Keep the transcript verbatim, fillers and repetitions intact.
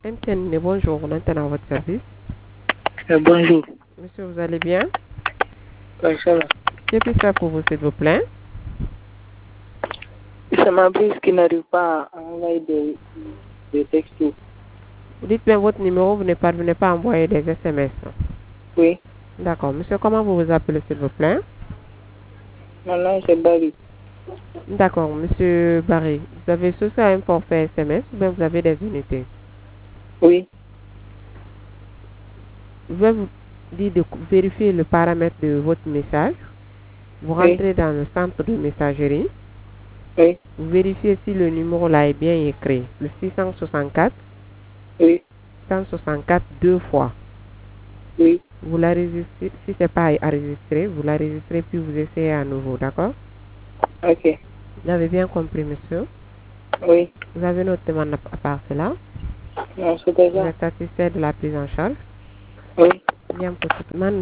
M T N, bonjour, on est à votre service. Euh, bonjour. Monsieur, vous allez bien? Oui, ça va. Que puis-je faire pour vous, s'il vous plaît? C'est ma prise qui n'arrive pas à envoyer des, des textos. Vous dites bien votre numéro, vous ne parvenez pas à envoyer des S M S. Oui. D'accord. Monsieur, comment vous vous appelez, s'il vous plaît? Mon nom, c'est Barry. D'accord. Monsieur Barry, vous avez souscrit à un forfait S M S ou bien vous avez des unités? Oui. Je vais vous dire de vérifier le paramètre de votre message. Vous Oui. rentrez dans le centre de messagerie. Oui. Vous vérifiez si le numéro là est bien écrit. Le six cent soixante-quatre, Oui. cent soixante-quatre deux fois. Oui. Vous la registrez, si c'est pas enregistré, vous la registrez puis vous essayez à nouveau, d'accord? Ok. Vous avez bien compris, monsieur? Oui. Vous avez une autre demande à part cela? Non, c'était Vous ça. êtes satisfait de la prise en charge? Oui. Bien, pour tout.